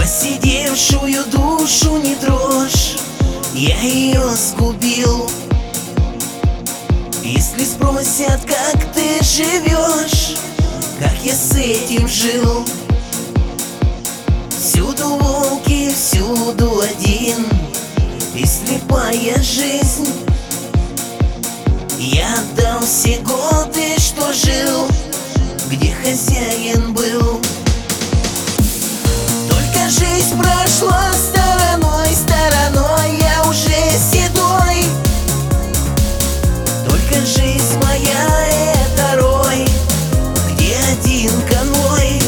Посидевшую душу не трожь, я ее сгубил. Если спросят, как ты живешь, как я с этим жил. Всюду волки, всюду один, и слепая жизнь. Я отдал все годы, что жил, где хозяин был. Только жизнь прошла стороной, стороной, я уже седой. Только жизнь моя — это рой, где один конвой.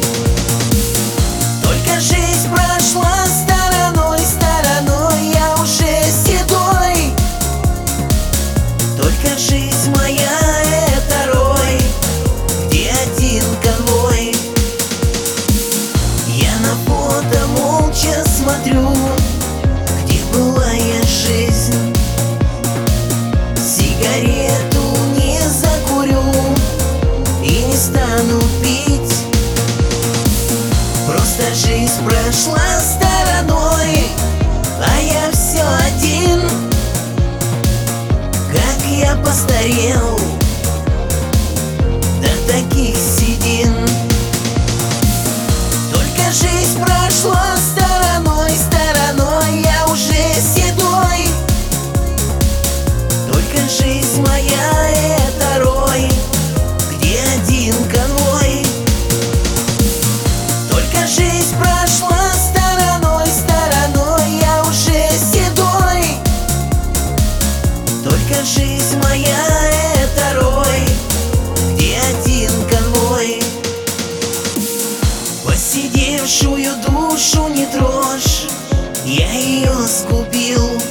Только жизнь прошла стороной, стороной, я уже седой. Только жизнь моя — это рой, где один конвой. Я на фото молча смотрю, где былая жизнь. Сигарету не закурю и не стану пить. Просто жизнь прошла стороной, а я все один. Как я постарел до таких седин. Только жизнь прошла стороной, стороной, я уже седой. Только жизнь моя — это рой, где один конвой. Только жизнь прошла стороной, стороной, я уже седой. Только жизнь моя — это рой, где один конвой. Посидевшую душу не трожь, я ее сгубил.